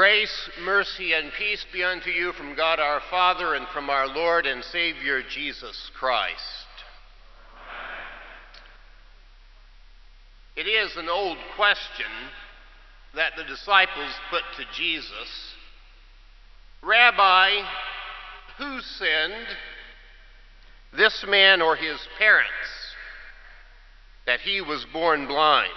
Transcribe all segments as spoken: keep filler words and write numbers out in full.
Grace, mercy, and peace be unto you from God our Father and from our Lord and Savior Jesus Christ. It is an old question that the disciples put to Jesus. Rabbi, who sinned, this man or his parents, that he was born blind?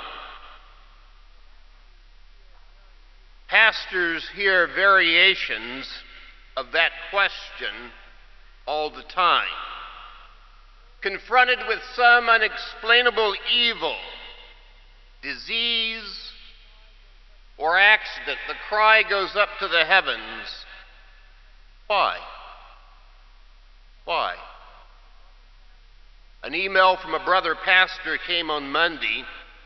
Pastors hear variations of that question all the time. Confronted with some unexplainable evil, disease, or accident, the cry goes up to the heavens, why? Why? An email from a brother pastor came on Monday,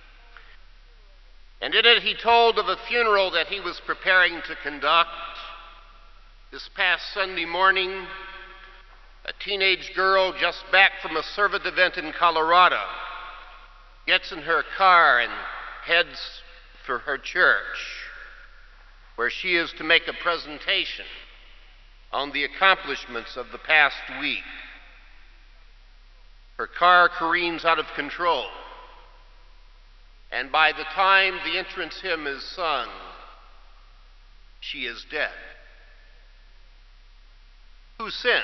and in it he told of a funeral that he was preparing to conduct. This past Sunday morning, a teenage girl just back from a service event in Colorado gets in her car and heads for her church, where she is to make a presentation on the accomplishments of the past week. Her car careens out of control, and by the time the entrance hymn is sung, she is dead. Who sinned?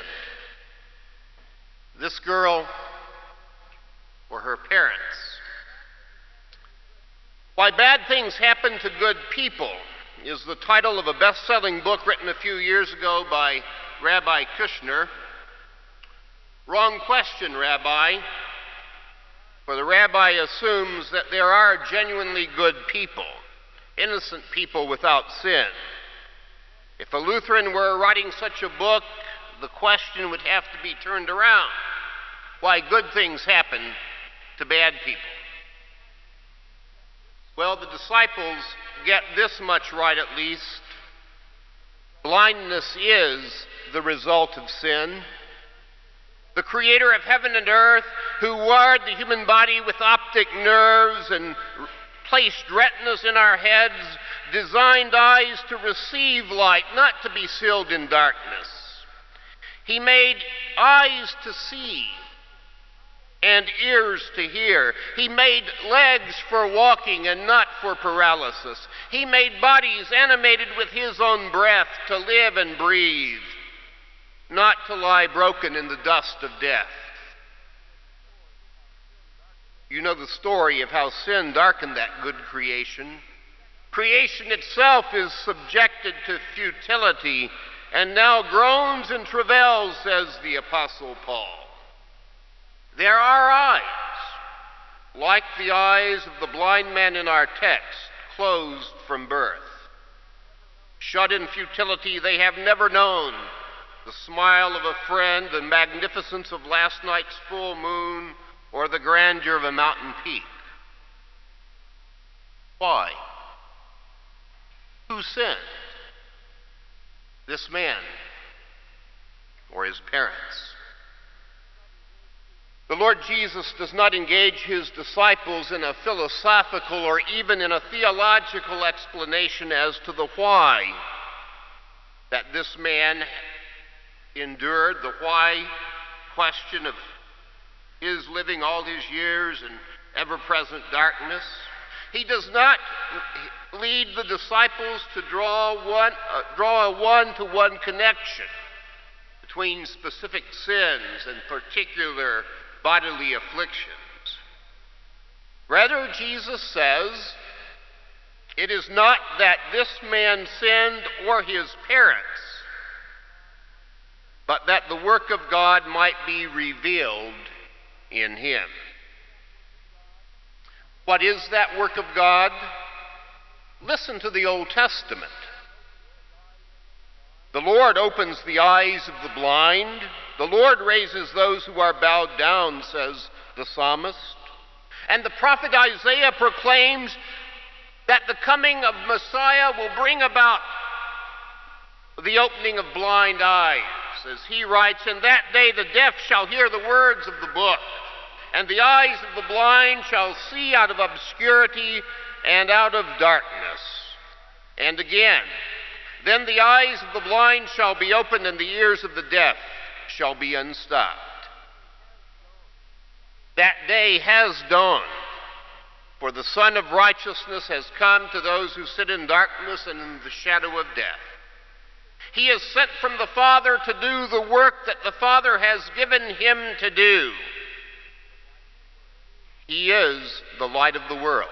This girl or her parents? Why Bad Things Happen to Good People is the title of a best-selling book written a few years ago by Rabbi Kushner. Wrong question, Rabbi. For the rabbi assumes that there are genuinely good people, innocent people without sin. If a Lutheran were writing such a book, the question would have to be turned around. Why good things happen to bad people? Well, the disciples get this much right at least. Blindness is the result of sin. The creator of heaven and earth, who wired the human body with optic nerves and placed retinas in our heads, designed eyes to receive light, not to be sealed in darkness. He made eyes to see and ears to hear. He made legs for walking and not for paralysis. He made bodies animated with his own breath to live and breathe, not to lie broken in the dust of death. You know the story of how sin darkened that good creation. Creation itself is subjected to futility and now groans and travails, says the Apostle Paul. There are eyes, like the eyes of the blind man in our text, closed from birth. Shut in futility, they have never known the smile of a friend, the magnificence of last night's full moon, or the grandeur of a mountain peak. Why? Who sinned? This man or his parents? The Lord Jesus does not engage his disciples in a philosophical or even in a theological explanation as to the why that this man endured, the why question of his living all his years in ever-present darkness. He does not lead the disciples to draw one, uh, draw a one-to-one connection between specific sins and particular bodily afflictions. Rather, Jesus says, it is not that this man sinned or his parents, but that the work of God might be revealed in him. What is that work of God? Listen to the Old Testament. The Lord opens the eyes of the blind. The Lord raises those who are bowed down, says the psalmist. And the prophet Isaiah proclaims that the coming of Messiah will bring about the opening of blind eyes. As he writes, in that day the deaf shall hear the words of the book, and the eyes of the blind shall see out of obscurity and out of darkness. And again, Then the eyes of the blind shall be opened, and the ears of the deaf shall be unstopped. That day has dawned, for the Son of Righteousness has come to those who sit in darkness and in the shadow of death. He is sent from the Father to do the work that the Father has given him to do. He is the light of the world.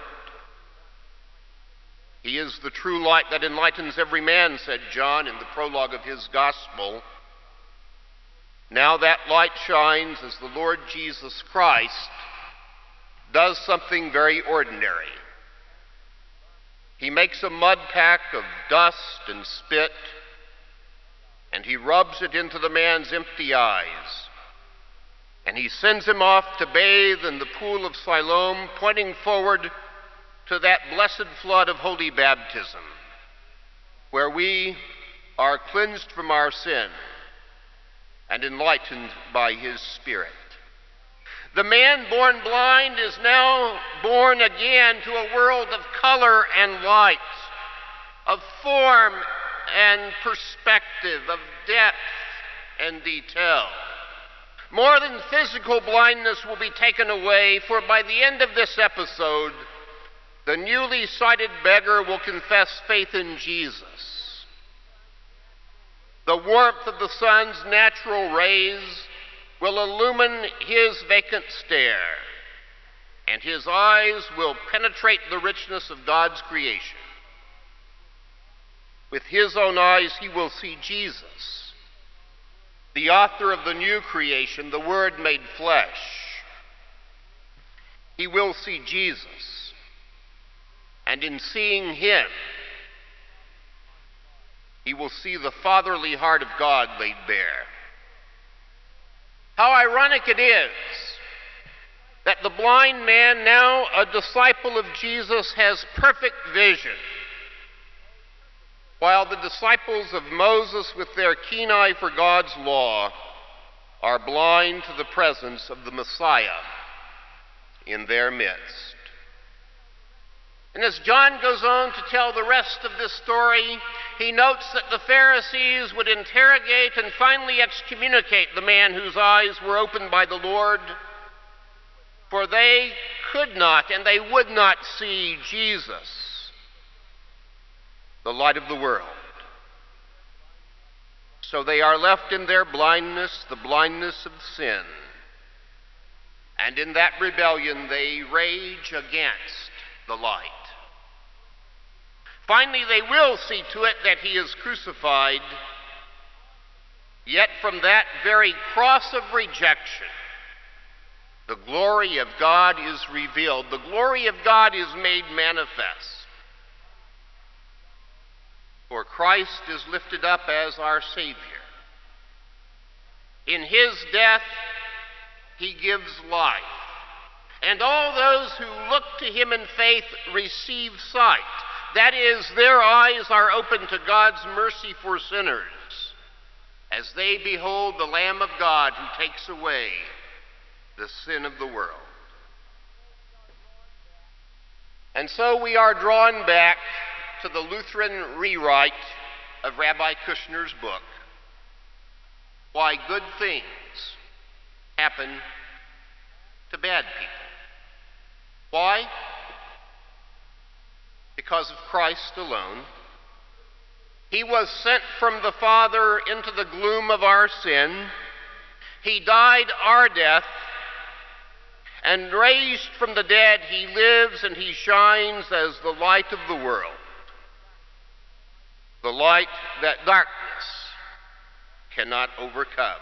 He is the true light that enlightens every man, said John in the prologue of his gospel. Now that light shines as the Lord Jesus Christ does something very ordinary. He makes a mud pack of dust and spit, and he rubs it into the man's empty eyes. And he sends him off to bathe in the pool of Siloam, pointing forward to that blessed flood of holy baptism, where we are cleansed from our sin and enlightened by his Spirit. The man born blind is now born again to a world of color and light, of form and perspective, of depth and detail. More than physical blindness will be taken away, for by the end of this episode, the newly sighted beggar will confess faith in Jesus. The warmth of the sun's natural rays will illumine his vacant stare, and his eyes will penetrate the richness of God's creation. With his own eyes, he will see Jesus, the author of the new creation, the Word made flesh. He will see Jesus, and in seeing him, he will see the fatherly heart of God laid bare. How ironic it is that the blind man, now a disciple of Jesus, has perfect vision, while the disciples of Moses, with their keen eye for God's law, are blind to the presence of the Messiah in their midst. And as John goes on to tell the rest of this story, he notes that the Pharisees would interrogate and finally excommunicate the man whose eyes were opened by the Lord, for they could not and they would not see Jesus, the light of the world. So they are left in their blindness, the blindness of sin. And in that rebellion, they rage against the light. Finally, they will see to it that he is crucified, yet from that very cross of rejection, the glory of God is revealed. The glory of God is made manifest. For Christ is lifted up as our Savior. In his death, he gives life. And all those who look to him in faith receive sight. That is, their eyes are open to God's mercy for sinners as they behold the Lamb of God who takes away the sin of the world. And so we are drawn back to the Lutheran rewrite of Rabbi Kushner's book, Why Good Things Happen to Bad People. Why? Because of Christ alone. He was sent from the Father into the gloom of our sin. He died our death, and raised from the dead, he lives and he shines as the light of the world. The light that darkness cannot overcome.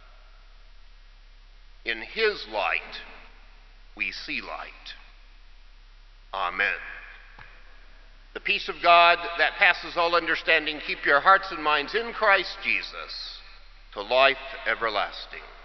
In his light, we see light. Amen. The peace of God that passes all understanding, keep your hearts and minds in Christ Jesus to life everlasting.